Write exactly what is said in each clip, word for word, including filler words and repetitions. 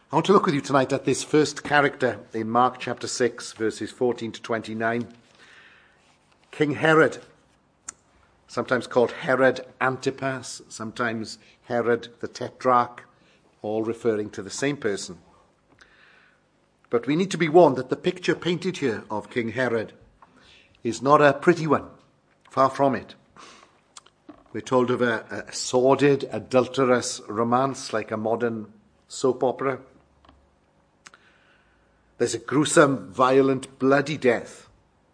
I want to look with you tonight at this first character in Mark chapter six, verses fourteen to twenty-nine. King Herod, sometimes called Herod Antipas, sometimes Herod the Tetrarch, all referring to the same person. But we need to be warned that the picture painted here of King Herod is not a pretty one, far from it. We're told of a, a sordid, adulterous romance like a modern soap opera. There's a gruesome, violent, bloody death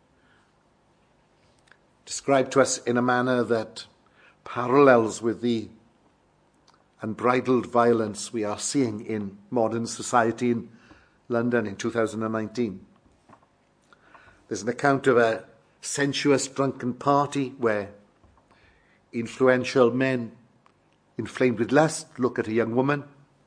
described to us in a manner that parallels with the unbridled violence we are seeing in modern society in London in two thousand nineteen. There's an account of a sensuous drunken party where influential men inflamed with lust look at a young woman.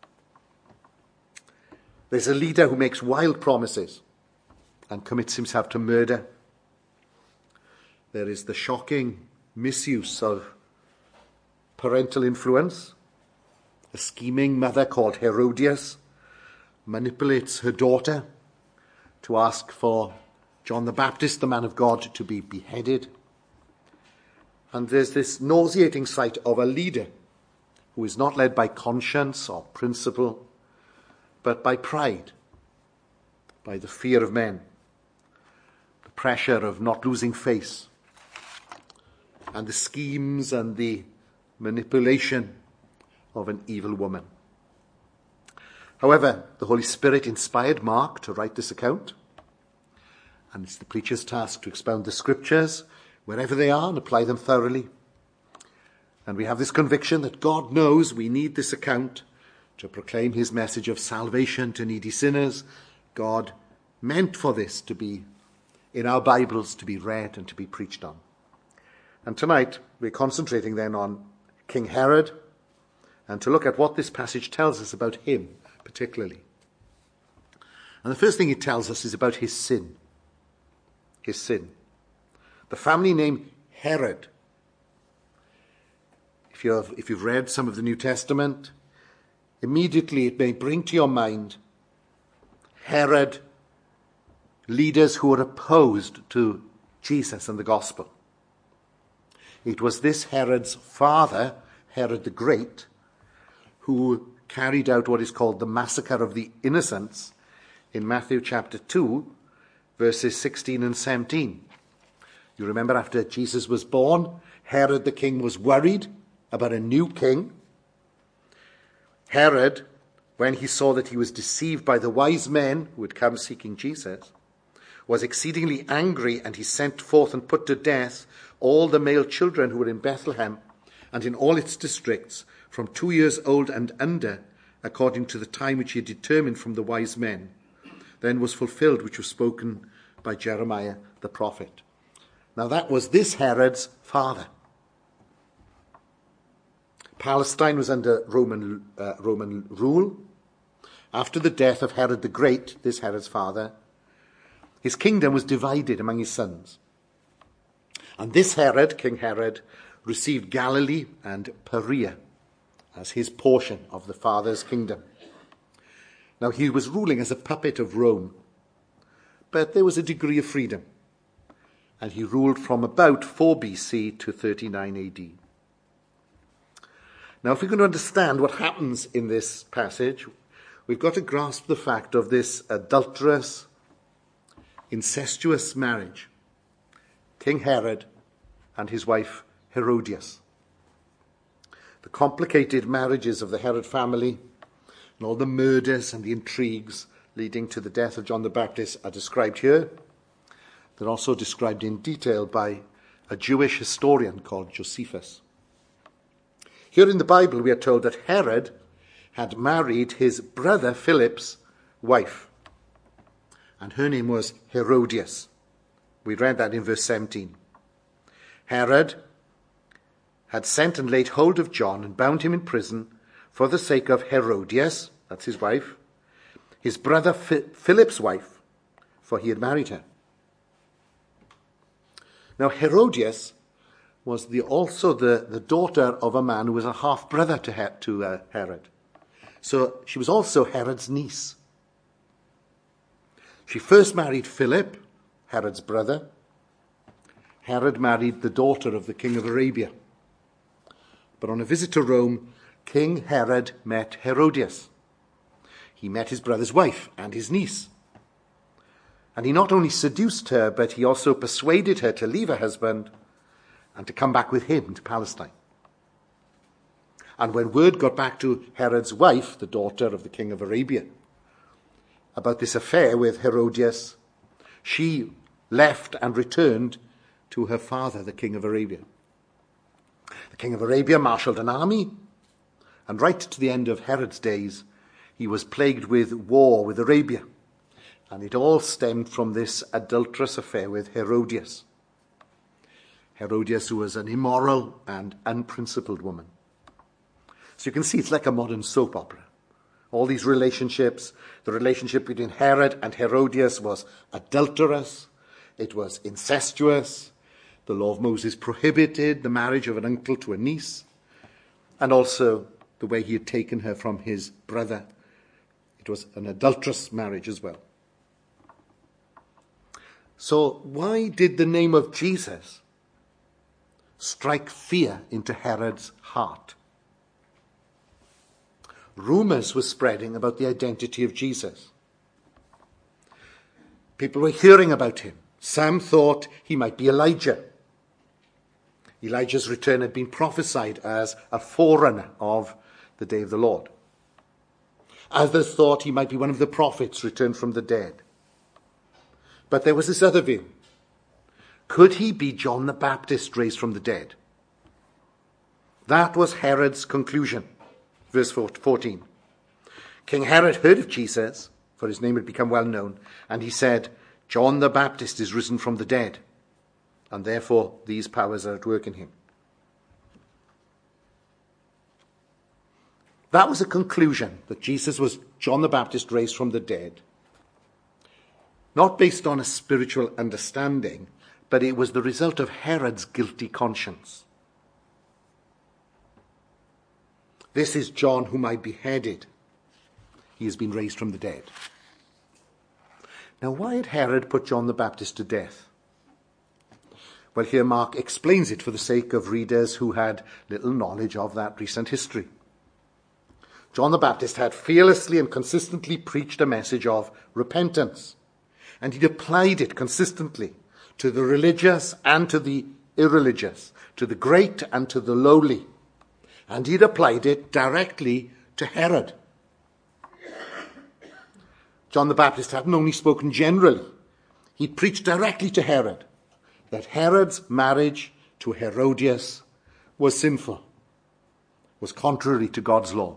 There's a leader who makes wild promises and commits himself to murder. There is the shocking misuse of parental influence. A scheming mother called Herodias manipulates her daughter to ask for John the Baptist, the man of God, to be beheaded. And there's this nauseating sight of a leader who is not led by conscience or principle, but by pride, by the fear of men, the pressure of not losing face, and the schemes and the manipulation of an evil woman. However, the Holy Spirit inspired Mark to write this account, and it's the preacher's task to expound the scriptures wherever they are and apply them thoroughly. And we have this conviction that God knows we need this account to proclaim his message of salvation to needy sinners. God meant for this to be in our Bibles, to be read and to be preached on. And tonight we're concentrating then on King Herod and to look at what this passage tells us about him particularly. And the first thing it tells us is about his sin. His sin. The family name Herod. If you've, if you've read some of the New Testament, immediately it may bring to your mind Herod, leaders who were opposed to Jesus and the gospel. It was this Herod's father, Herod the Great, who carried out what is called the massacre of the innocents in Matthew chapter two, verses sixteen and seventeen. You remember after Jesus was born, Herod the king was worried about a new king. Herod, when he saw that he was deceived by the wise men who had come seeking Jesus, was exceedingly angry, and he sent forth and put to death all the male children who were in Bethlehem and in all its districts, from two years old and under, according to the time which he had determined from the wise men. Then was fulfilled which was spoken by Jeremiah the prophet. Now that was this Herod's father. Palestine was under Roman uh, Roman rule. After the death of Herod the Great, this Herod's father, his kingdom was divided among his sons. And this Herod, King Herod, received Galilee and Perea as his portion of the father's kingdom. Now he was ruling as a puppet of Rome, but there was a degree of freedom, and he ruled from about four B C to thirty-nine A D. Now, if we're going to understand what happens in this passage, we've got to grasp the fact of this adulterous, incestuous marriage, King Herod and his wife Herodias. The complicated marriages of the Herod family and all the murders and the intrigues leading to the death of John the Baptist are described here. They're also described in detail by a Jewish historian called Josephus. Here in the Bible, we are told that Herod had married his brother Philip's wife, and her name was Herodias. We read that in verse seventeen. Herod had sent and laid hold of John and bound him in prison for the sake of Herodias, that's his wife, his brother Philip's wife, for he had married her. Now Herodias was the, also the, the daughter of a man who was a half-brother to, to uh, Herod. So she was also Herod's niece. She first married Philip, Herod's brother. Herod married the daughter of the king of Arabia. But on a visit to Rome, King Herod met Herodias. He met his brother's wife and his niece. And he not only seduced her, but he also persuaded her to leave her husband and to come back with him to Palestine. And when word got back to Herod's wife, the daughter of the king of Arabia, about this affair with Herodias, she left and returned to her father, the king of Arabia. The king of Arabia marshaled an army, and right to the end of Herod's days, he was plagued with war with Arabia. And it all stemmed from this adulterous affair with Herodias. Herodias, who was an immoral and unprincipled woman. So you can see it's like a modern soap opera. All these relationships, the relationship between Herod and Herodias was adulterous, it was incestuous, the law of Moses prohibited the marriage of an uncle to a niece, and also the way he had taken her from his brother. It was an adulterous marriage as well. So why did the name of Jesus strike fear into Herod's heart? Rumors were spreading about the identity of Jesus. People were hearing about him. Some thought he might be Elijah. Elijah's return had been prophesied as a forerunner of the day of the Lord. Others thought he might be one of the prophets returned from the dead. But there was this other view. Could he be John the Baptist raised from the dead? That was Herod's conclusion. Verse fourteen. King Herod heard of Jesus, for his name had become well known, and he said, John the Baptist is risen from the dead, and therefore these powers are at work in him. That was a conclusion, that Jesus was John the Baptist raised from the dead. Not based on a spiritual understanding, but it was the result of Herod's guilty conscience. This is John whom I beheaded. He has been raised from the dead. Now, why had Herod put John the Baptist to death? Well, here Mark explains it for the sake of readers who had little knowledge of that recent history. John the Baptist had fearlessly and consistently preached a message of repentance, and he'd applied it consistently to the religious and to the irreligious, to the great and to the lowly. And he'd applied it directly to Herod. John the Baptist hadn't only spoken generally, he'd preached directly to Herod that Herod's marriage to Herodias was sinful, was contrary to God's law.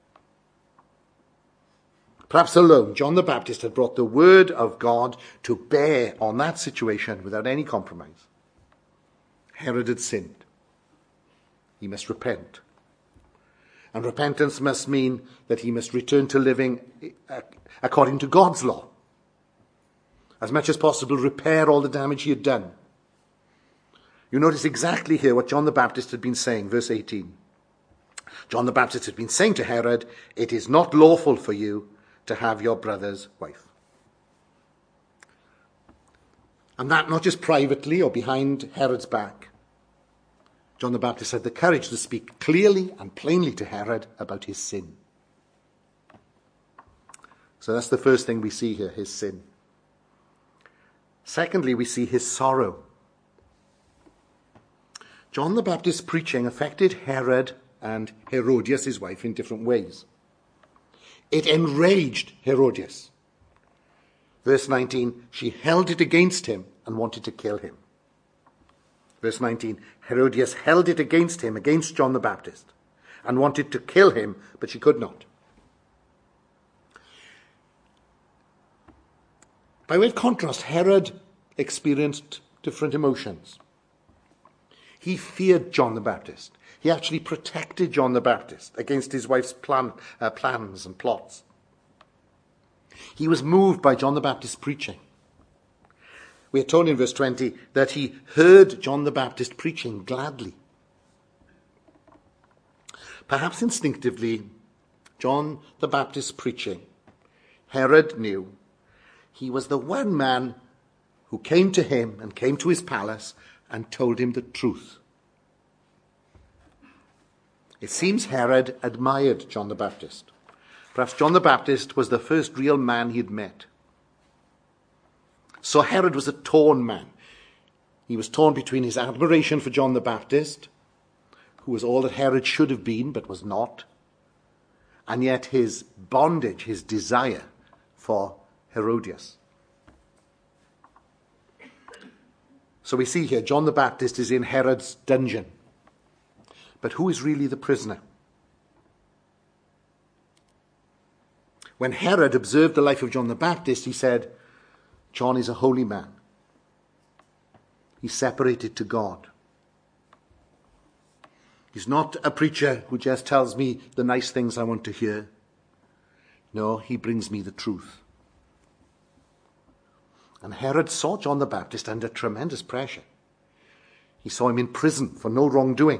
Perhaps alone, John the Baptist had brought the word of God to bear on that situation without any compromise. Herod had sinned. He must repent. And repentance must mean that he must return to living according to God's law. As much as possible, repair all the damage he had done. You notice exactly here what John the Baptist had been saying, verse eighteen. John the Baptist had been saying to Herod, it is not lawful for you to have your brother's wife. And that not just privately or behind Herod's back. John the Baptist had the courage to speak clearly and plainly to Herod about his sin. So that's the first thing we see here, his sin. Secondly, we see his sorrow. John the Baptist's preaching affected Herod and Herodias, his wife, in different ways. It enraged Herodias. Verse nineteen, she held it against him and wanted to kill him. Verse nineteen, Herodias held it against him, against John the Baptist, and wanted to kill him, but she could not. By way of contrast, Herod experienced different emotions. He feared John the Baptist. He actually protected John the Baptist against his wife's plan, uh, plans and plots. He was moved by John the Baptist's preaching. We are told in verse twenty that he heard John the Baptist preaching gladly. Perhaps instinctively, John the Baptist preaching, Herod knew he was the one man who came to him and came to his palace and told him the truth. It seems Herod admired John the Baptist. Perhaps John the Baptist was the first real man he'd met. So Herod was a torn man. He was torn between his admiration for John the Baptist, who was all that Herod should have been but was not, and yet his bondage, his desire for Herodias. So we see here John the Baptist is in Herod's dungeon. But who is really the prisoner? When Herod observed the life of John the Baptist, he said, John is a holy man. He's separated to God. He's not a preacher who just tells me the nice things I want to hear. No, he brings me the truth. And Herod saw John the Baptist under tremendous pressure. He saw him in prison for no wrongdoing.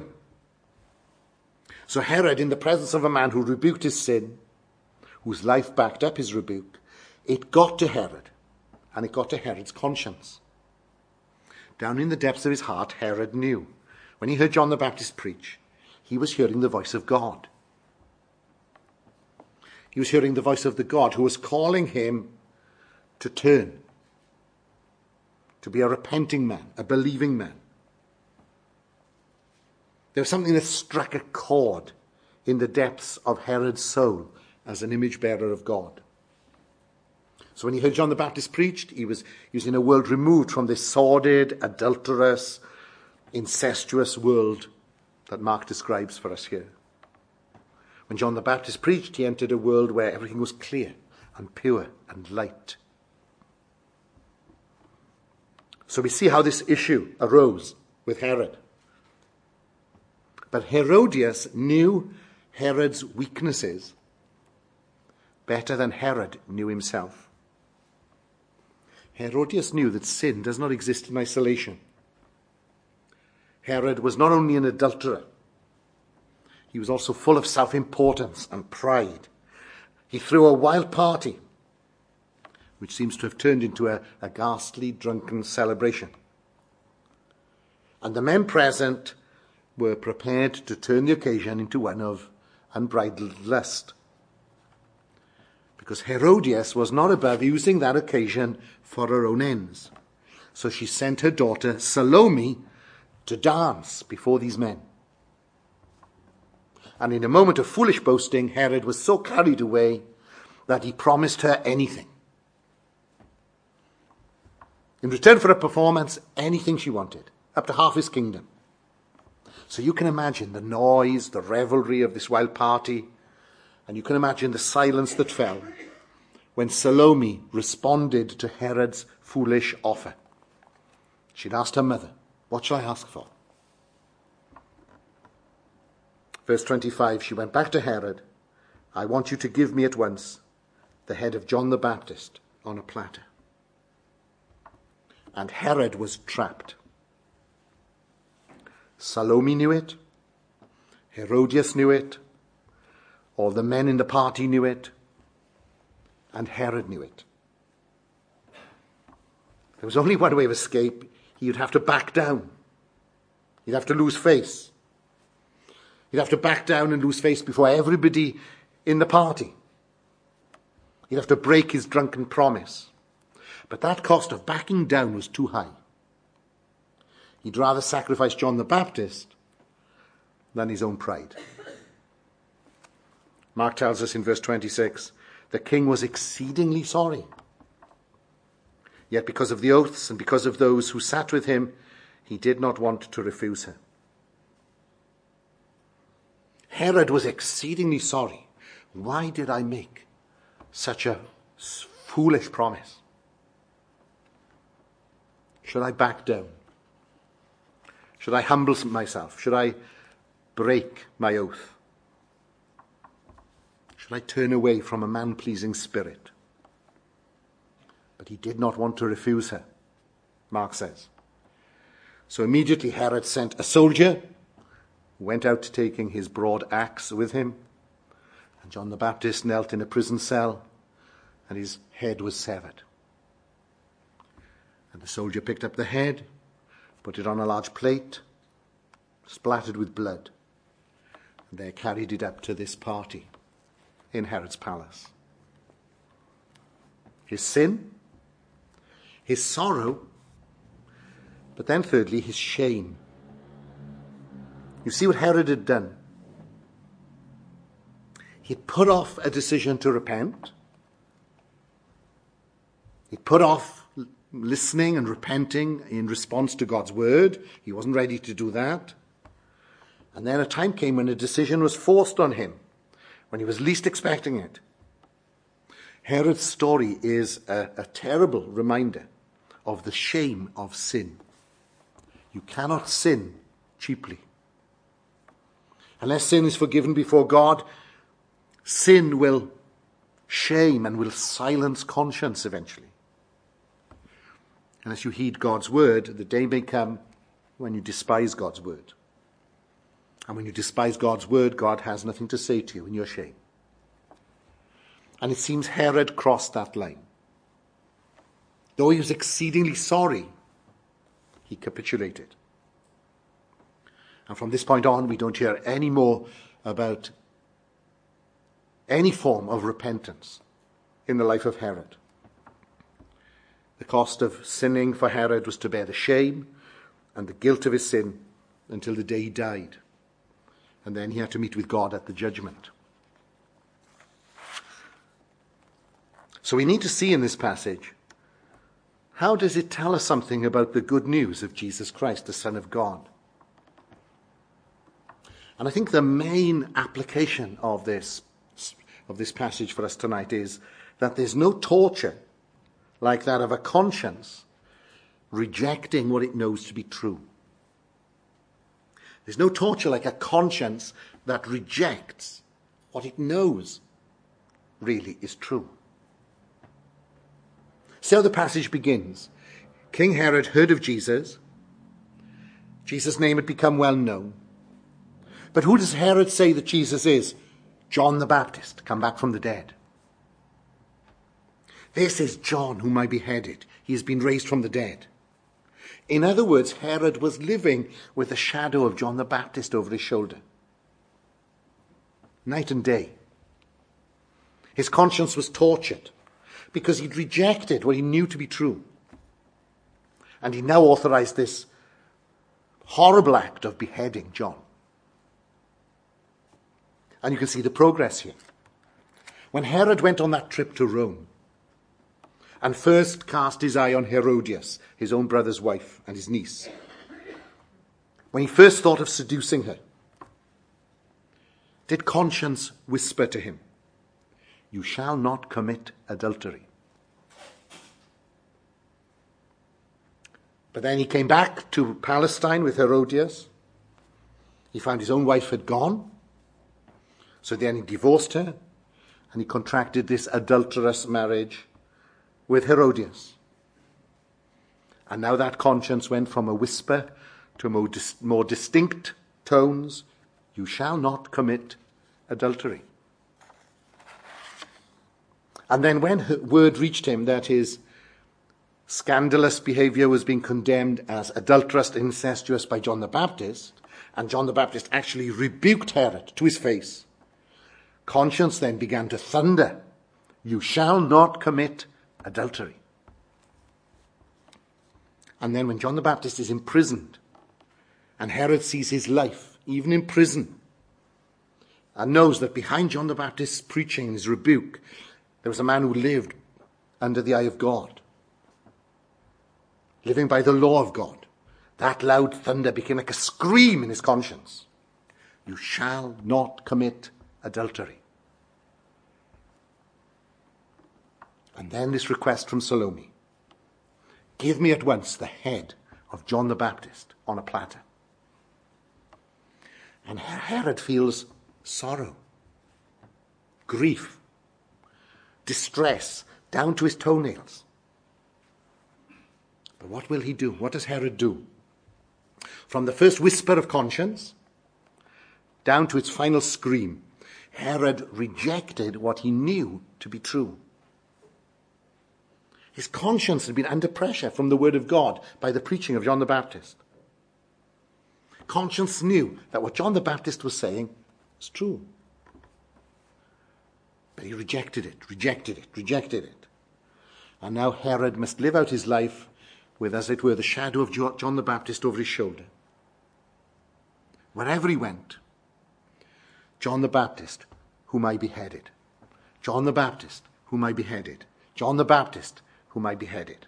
So Herod, in the presence of a man who rebuked his sin, whose life backed up his rebuke, it got to Herod, and it got to Herod's conscience. Down in the depths of his heart, Herod knew. When he heard John the Baptist preach, he was hearing the voice of God. He was hearing the voice of the God who was calling him to turn, to be a repenting man, a believing man. There was something that struck a chord in the depths of Herod's soul as an image bearer of God. So when he heard John the Baptist preached, he was, he was in a world removed from this sordid, adulterous, incestuous world that Mark describes for us here. When John the Baptist preached, he entered a world where everything was clear and pure and light. So we see how this issue arose with Herod. But Herodias knew Herod's weaknesses better than Herod knew himself. Herodias knew that sin does not exist in isolation. Herod was not only an adulterer, he was also full of self-importance and pride. He threw a wild party, which seems to have turned into a, a ghastly, drunken celebration. And the men present were prepared to turn the occasion into one of unbridled lust. Because Herodias was not above using that occasion for her own ends. So she sent her daughter Salome to dance before these men. And in a moment of foolish boasting, Herod was so carried away that he promised her anything. In return for a performance, anything she wanted, up to half his kingdom. So you can imagine the noise, the revelry of this wild party, and you can imagine the silence that fell when Salome responded to Herod's foolish offer. She'd asked her mother, what shall I ask for? Verse twenty-five, she went back to Herod. I want you to give me at once the head of John the Baptist on a platter. And Herod was trapped. Salome knew it. Herodias knew it. All the men in the party knew it. And Herod knew it. There was only one way of escape. He would have to back down. He'd have to lose face. He'd have to back down and lose face before everybody in the party. He'd have to break his drunken promise. But that cost of backing down was too high. He'd rather sacrifice John the Baptist than his own pride. Mark tells us in verse twenty-six, the king was exceedingly sorry. Yet because of the oaths and because of those who sat with him, he did not want to refuse her. Herod was exceedingly sorry. Why did I make such a foolish promise? Should I back down? Should I humble myself? Should I break my oath? Should I turn away from a man-pleasing spirit? But he did not want to refuse her, Mark says. So immediately Herod sent a soldier who went out taking his broad axe with him And John the Baptist knelt in a prison cell, and his head was severed. And the soldier picked up the head, put it on a large plate, splattered with blood, and they carried it up to this party in Herod's palace. His sin, his sorrow, but then thirdly, his shame. You see what Herod had done? He had put off a decision to repent. He'd put off listening and repenting in response to God's word. He wasn't ready to do that. And then a time came when a decision was forced on him, when he was least expecting it. Herod's story is a, a terrible reminder of the shame of sin. You cannot sin cheaply. Unless sin is forgiven before God, sin will shame and will silence conscience eventually. Unless you heed God's word, the day may come when you despise God's word. And when you despise God's word, God has nothing to say to you in your shame. And it seems Herod crossed that line. Though he was exceedingly sorry, he capitulated. And from this point on, we don't hear any more about any form of repentance in the life of Herod. The cost of sinning for Herod was to bear the shame and the guilt of his sin until the day he died. And then he had to meet with God at the judgment. So we need to see in this passage, how does it tell us something about the good news of Jesus Christ, the Son of God? And I think the main application of this, of this passage for us tonight is that there's no torture like that of a conscience rejecting what it knows to be true. There's no torture like a conscience that rejects what it knows really is true. See how the passage begins. King Herod heard of Jesus. Jesus' name had become well known. But who does Herod say that Jesus is? John the Baptist, come back from the dead. This is John whom I beheaded. He has been raised from the dead. In other words, Herod was living with the shadow of John the Baptist over his shoulder. Night and day. His conscience was tortured because he'd rejected what he knew to be true. And he now authorized this horrible act of beheading John. And you can see the progress here. When Herod went on that trip to Rome and first cast his eye on Herodias, his own brother's wife and his niece, when he first thought of seducing her, did conscience whisper to him, "You shall not commit adultery"? But then he came back to Palestine with Herodias. He found his own wife had gone. So then he divorced her, and he contracted this adulterous marriage with Herodias. And now that conscience went from a whisper to more, dis- more distinct tones. You shall not commit adultery. And then when word reached him that his scandalous behavior was being condemned as adulterous and incestuous by John the Baptist, and John the Baptist actually rebuked Herod to his face, conscience then began to thunder, "You shall not commit adultery." And then when John the Baptist is imprisoned, and Herod sees his life, even in prison, and knows that behind John the Baptist's preaching and his rebuke, there was a man who lived under the eye of God, living by the law of God, that loud thunder became like a scream in his conscience. You shall not commit adultery. And then this request from Salome. Give me at once the head of John the Baptist on a platter. And Herod feels sorrow, grief, distress down to his toenails. But what will he do? What does Herod do? From the first whisper of conscience down to its final scream, Herod rejected what he knew to be true. His conscience had been under pressure from the word of God by the preaching of John the Baptist. Conscience knew that what John the Baptist was saying was true. But he rejected it, rejected it, rejected it. And now Herod must live out his life with, as it were, the shadow of John the Baptist over his shoulder. Wherever he went, John the Baptist, whom I beheaded. John the Baptist, whom I beheaded. John the Baptist, whom I beheaded.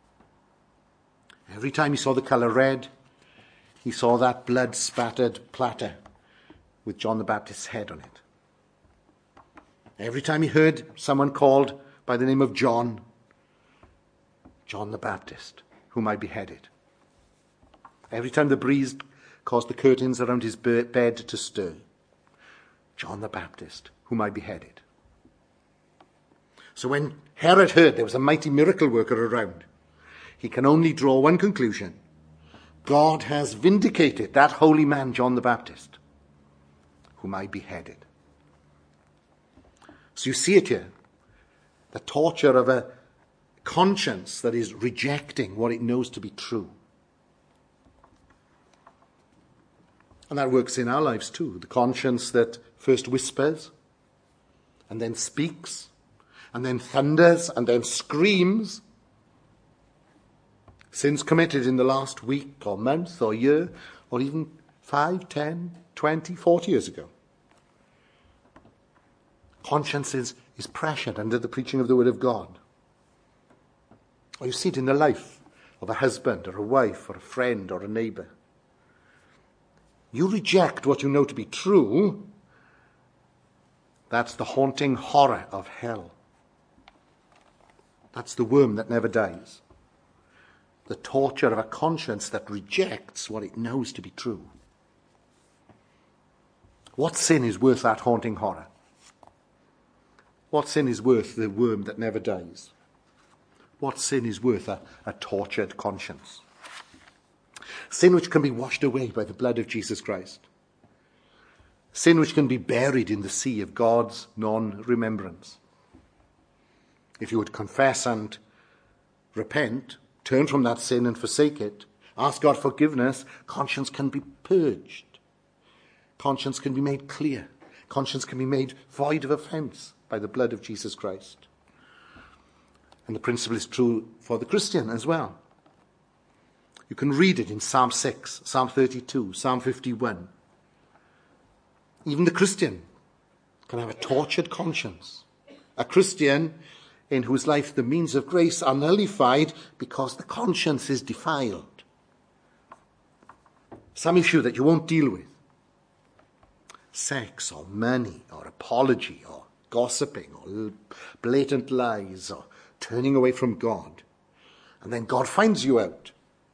Every time he saw the colour red, he saw that blood-spattered platter with John the Baptist's head on it. Every time he heard someone called by the name of John, John the Baptist, whom I beheaded. Every time the breeze caused the curtains around his bed to stir, John the Baptist, whom I beheaded. So when Herod heard there was a mighty miracle worker around, he can only draw one conclusion. God has vindicated that holy man, John the Baptist, whom I beheaded. So you see it here, the torture of a conscience that is rejecting what it knows to be true. And that works in our lives too. The conscience that first whispers, and then speaks, and then thunders, and then screams. Sins committed in the last week, or month, or year, or even five, ten, twenty, forty years ago. Conscience is, is pressured under the preaching of the Word of God. Or you see it in the life of a husband, or a wife, or a friend, or a neighbour. You reject what you know to be true, that's the haunting horror of hell. That's the worm that never dies. The torture of a conscience that rejects what it knows to be true. What sin is worth that haunting horror? What sin is worth the worm that never dies? What sin is worth a, a tortured conscience? Sin which can be washed away by the blood of Jesus Christ. Sin which can be buried in the sea of God's non-remembrance. If you would confess and repent, turn from that sin and forsake it, ask God forgiveness, conscience can be purged. Conscience can be made clear. Conscience can be made void of offence by the blood of Jesus Christ. And the principle is true for the Christian as well. You can read it in Psalm six, Psalm thirty-two, Psalm fifty-one. Even the Christian can have a tortured conscience. A Christian in whose life the means of grace are nullified because the conscience is defiled. Some issue that you won't deal with. Sex or money or apology or gossiping or blatant lies or turning away from God. And then God finds you out.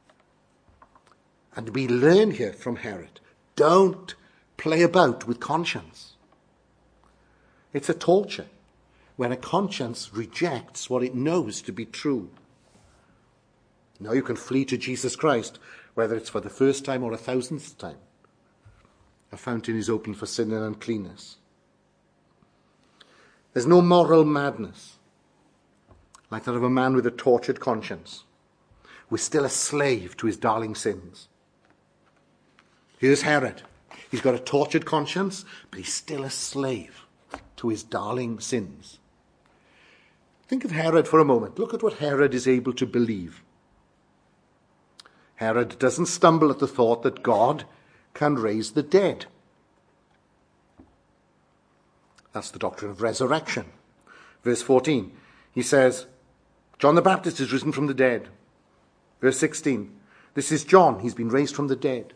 And we learn here from Herod, don't play about with conscience. It's a torture when a conscience rejects what it knows to be true. Now you can flee to Jesus Christ, whether it's for the first time or a thousandth time. A fountain is open for sin and uncleanness. There's no moral madness like that of a man with a tortured conscience, who is still a slave to his darling sins. Here's Herod. He's got a tortured conscience, but he's still a slave to his darling sins. Think of Herod for a moment. Look at what Herod is able to believe. Herod doesn't stumble at the thought that God can raise the dead. That's the doctrine of resurrection. Verse fourteen, he says, John the Baptist is risen from the dead. Verse sixteen, this is John, he's been raised from the dead.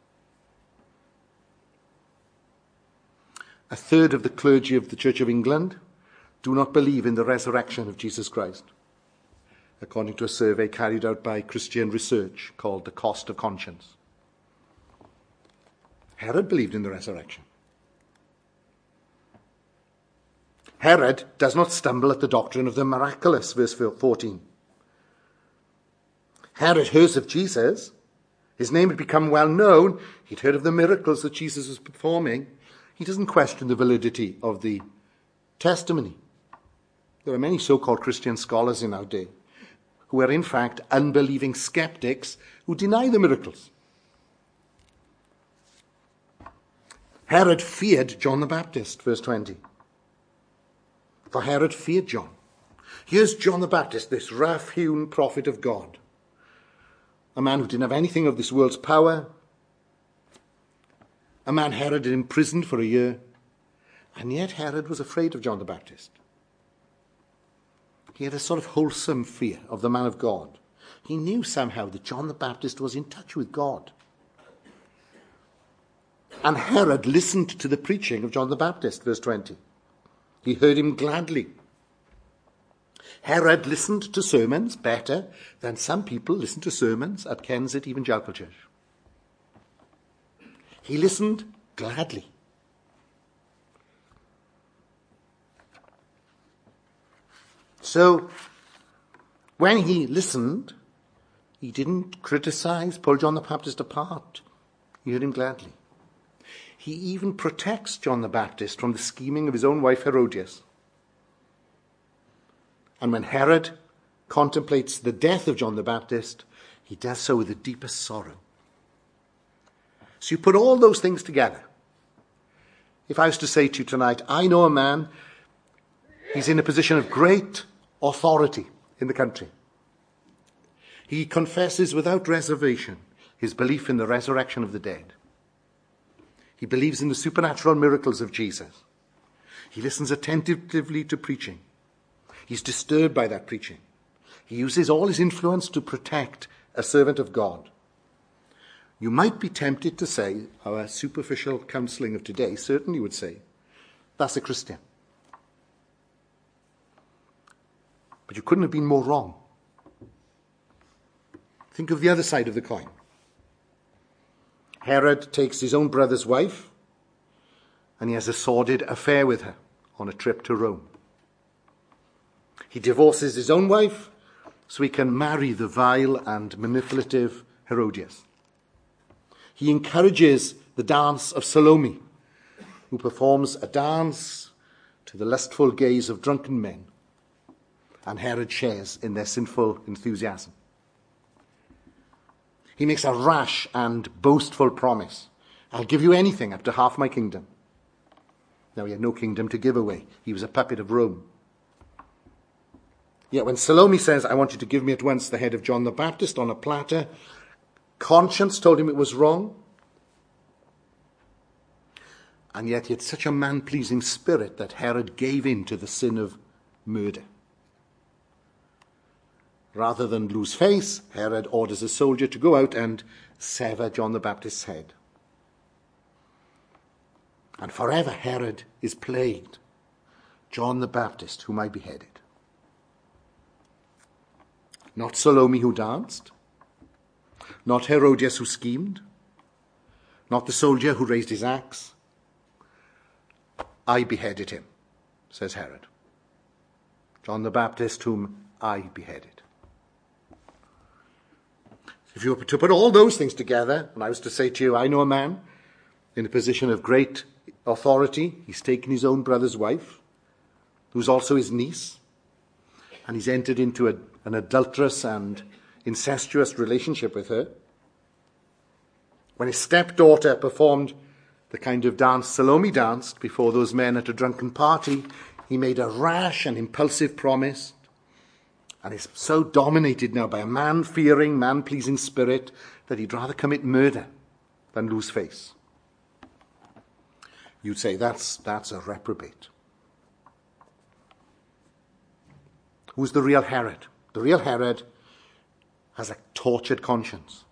A third of the clergy of the Church of England do not believe in the resurrection of Jesus Christ, according to a survey carried out by Christian Research called The Cost of Conscience. Herod believed in the resurrection. Herod does not stumble at the doctrine of the miraculous, verse fourteen. Herod hears of Jesus. His name had become well known. He'd heard of the miracles that Jesus was performing. He doesn't question the validity of the testimony. There are many so-called Christian scholars in our day who are in fact unbelieving skeptics who deny the miracles. Herod feared John the Baptist, verse twenty. For Herod feared John. Here's John the Baptist, this rough-hewn prophet of God, a man who didn't have anything of this world's power, a man Herod had imprisoned for a year, and yet Herod was afraid of John the Baptist. He had a sort of wholesome fear of the man of God. He knew somehow that John the Baptist was in touch with God. And Herod listened to the preaching of John the Baptist, verse twenty. He heard him gladly. Herod listened to sermons better than some people listen to sermons at Kensett Evangelical Church. He listened gladly. So, when he listened, he didn't criticize, pull John the Baptist apart. He heard him gladly. He even protects John the Baptist from the scheming of his own wife Herodias. And when Herod contemplates the death of John the Baptist, he does so with the deepest sorrow. So you put all those things together. If I was to say to you tonight, I know a man, he's in a position of great authority in the country. He confesses without reservation his belief in the resurrection of the dead. He believes in the supernatural miracles of Jesus. He listens attentively to preaching. He's disturbed by that preaching. He uses all his influence to protect a servant of God. You might be tempted to say, our superficial counselling of today certainly would say, that's a Christian. But you couldn't have been more wrong. Think of the other side of the coin. Herod takes his own brother's wife and he has a sordid affair with her on a trip to Rome. He divorces his own wife so he can marry the vile and manipulative Herodias. He encourages the dance of Salome, who performs a dance to the lustful gaze of drunken men, and Herod shares in their sinful enthusiasm. He makes a rash and boastful promise. I'll give you anything up to half my kingdom. Now, he had no kingdom to give away. He was a puppet of Rome. Yet when Salome says, I want you to give me at once the head of John the Baptist on a platter, conscience told him it was wrong. And yet he had such a man-pleasing spirit that Herod gave in to the sin of murder. Rather than lose face, Herod orders a soldier to go out and sever John the Baptist's head. And forever Herod is plagued. John the Baptist, whom I beheaded. Not Salome who danced. Not Herodias who schemed. Not the soldier who raised his axe. I beheaded him, says Herod. John the Baptist, whom I beheaded. If you were to put all those things together, and I was to say to you, I know a man in a position of great authority. He's taken his own brother's wife, who's also his niece, and he's entered into a, an adulterous and incestuous relationship with her. When his stepdaughter performed the kind of dance Salome danced before those men at a drunken party, he made a rash and impulsive promise. And is so dominated now by a man-fearing, man-pleasing spirit that he'd rather commit murder than lose face. You'd say that's, that's a reprobate. Who's the real Herod? The real Herod has a tortured conscience.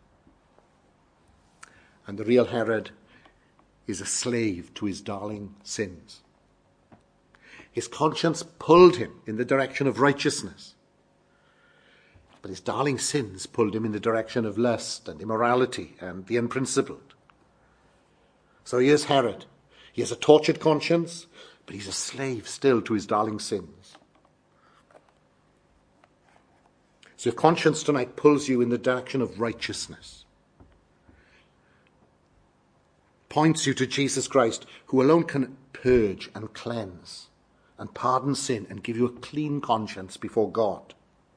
And the real Herod is a slave to his darling sins. His conscience pulled him in the direction of righteousness. But his darling sins pulled him in the direction of lust and immorality and the unprincipled. So here's Herod. He has a tortured conscience, but he's a slave still to his darling sins. So if conscience tonight pulls you in the direction of righteousness, points you to Jesus Christ, who alone can purge and cleanse and pardon sin and give you a clean conscience before God.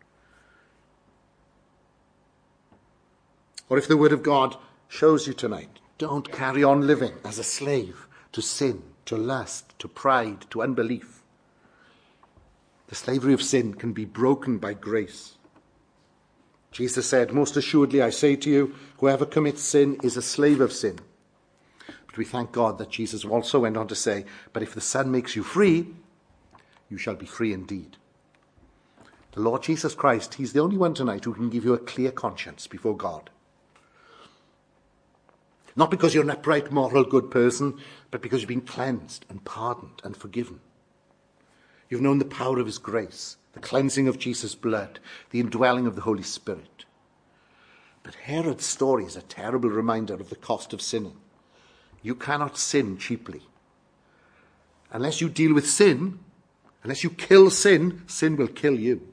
Or if the word of God shows you tonight, don't carry on living as a slave to sin, to lust, to pride, to unbelief. The slavery of sin can be broken by grace. Jesus said, "Most assuredly I say to you, whoever commits sin is a slave of sin." But we thank God that Jesus also went on to say, "But if the Son makes you free, you shall be free indeed." The Lord Jesus Christ, he's the only one tonight who can give you a clear conscience before God. Not because you're an upright, moral, good person, but because you've been cleansed and pardoned and forgiven. You've known the power of his grace, the cleansing of Jesus' blood, the indwelling of the Holy Spirit. But Herod's story is a terrible reminder of the cost of sinning. You cannot sin cheaply. Unless you deal with sin, unless you kill sin, sin will kill you.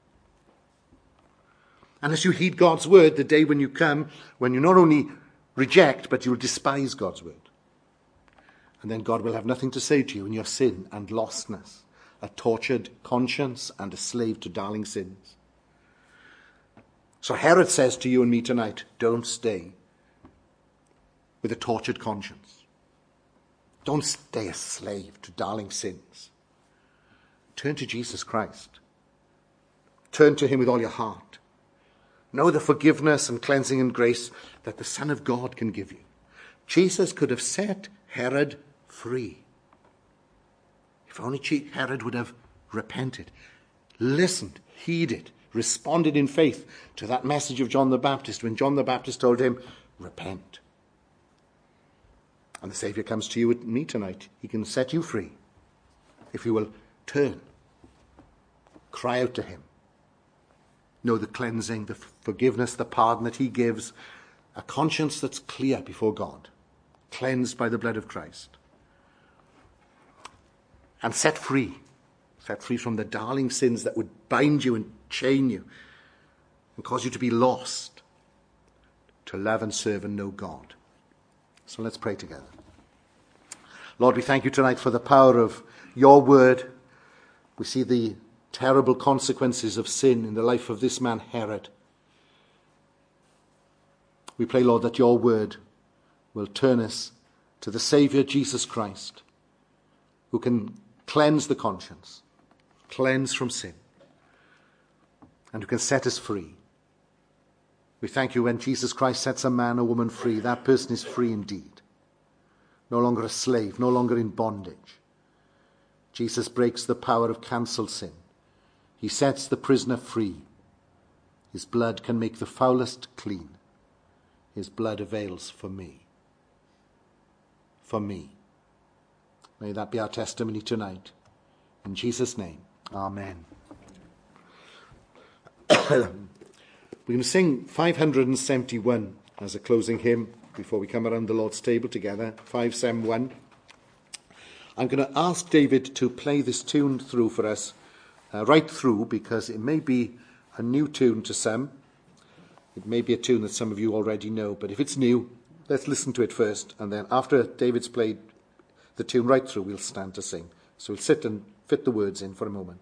Unless you heed God's word the day when you come, when you not only reject, but you'll despise God's word. And then God will have nothing to say to you in your sin and lostness, a tortured conscience and a slave to darling sins. So Herod says to you and me tonight, don't stay with a tortured conscience. Don't stay a slave to darling sins. Turn to Jesus Christ. Turn to him with all your heart. Know the forgiveness and cleansing and grace that the Son of God can give you. Jesus could have set Herod free. If only Herod would have repented, listened, heeded, responded in faith to that message of John the Baptist when John the Baptist told him, repent. And the Saviour comes to you and me tonight. He can set you free if you will turn, cry out to him. Know the cleansing, the forgiveness, the pardon that he gives, a conscience that's clear before God, cleansed by the blood of Christ. And set free, set free from the darling sins that would bind you and chain you and cause you to be lost, to love and serve and know God. So let's pray together. Lord, we thank you tonight for the power of your word. We see the terrible consequences of sin in the life of this man Herod. We pray, Lord, that your word will turn us to the Saviour Jesus Christ, who can cleanse the conscience, cleanse from sin, and who can set us free. We thank you when Jesus Christ sets a man or woman free, that person is free indeed. No longer a slave, no longer in bondage. Jesus breaks the power of cancelled sin. He sets the prisoner free. His blood can make the foulest clean. His blood avails for me. For me. May that be our testimony tonight. In Jesus' name, amen. We're going to sing five hundred seventy-one as a closing hymn before we come around the Lord's table together. five seventy-one. I'm going to ask David to play this tune through for us. Uh, right through, because it may be a new tune to some. It may be a tune that some of you already know, but if it's new, let's listen to it first, and then after David's played the tune right through, we'll stand to sing. So we'll sit and fit the words in for a moment.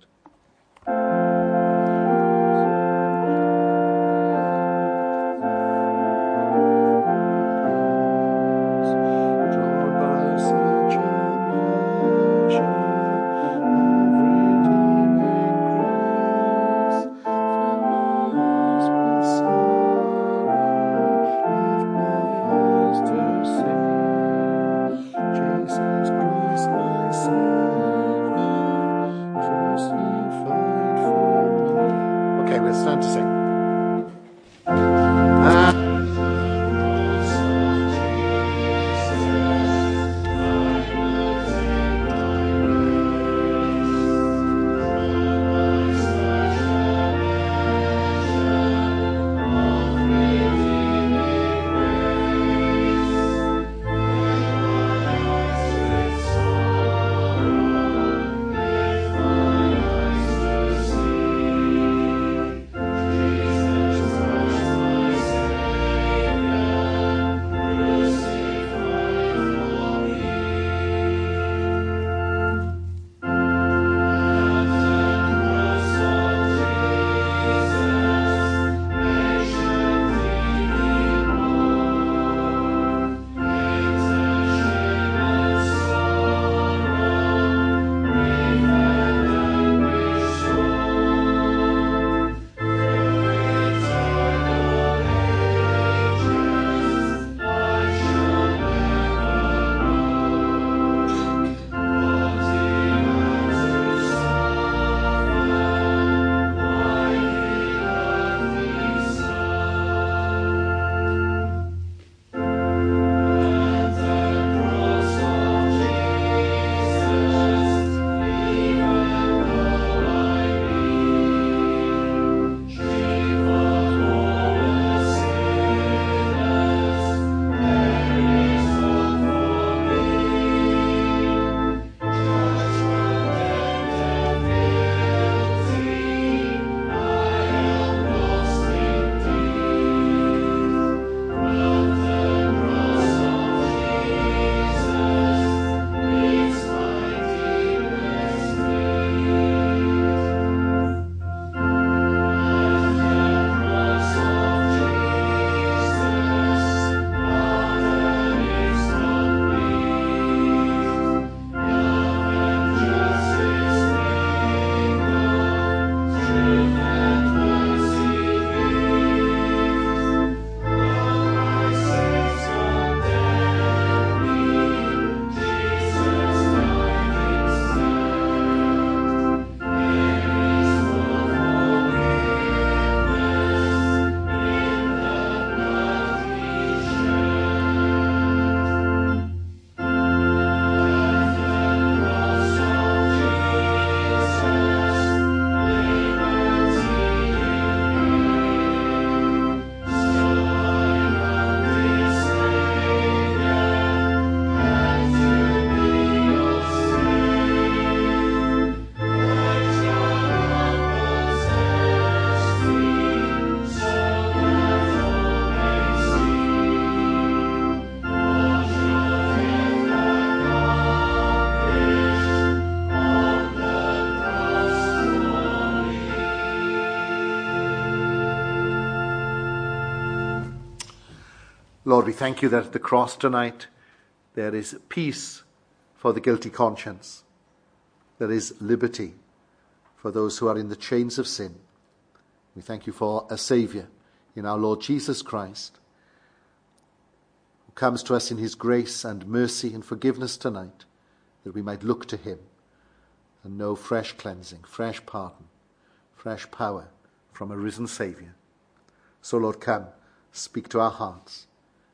Lord, we thank you that at the cross tonight there is peace for the guilty conscience. There is liberty for those who are in the chains of sin. We thank you for a Saviour in our Lord Jesus Christ, who comes to us in his grace and mercy and forgiveness tonight, that we might look to him and know fresh cleansing, fresh pardon, fresh power from a risen Saviour. So, Lord, come, speak to our hearts.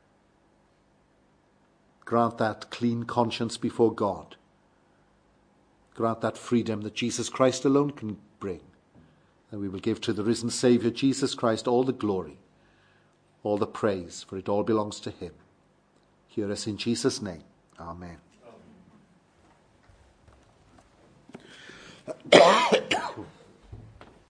Grant that clean conscience before God. Grant that freedom that Jesus Christ alone can bring. And we will give to the risen Saviour, Jesus Christ, all the glory, all the praise, for it all belongs to him. Hear us in Jesus' name. Amen. Amen.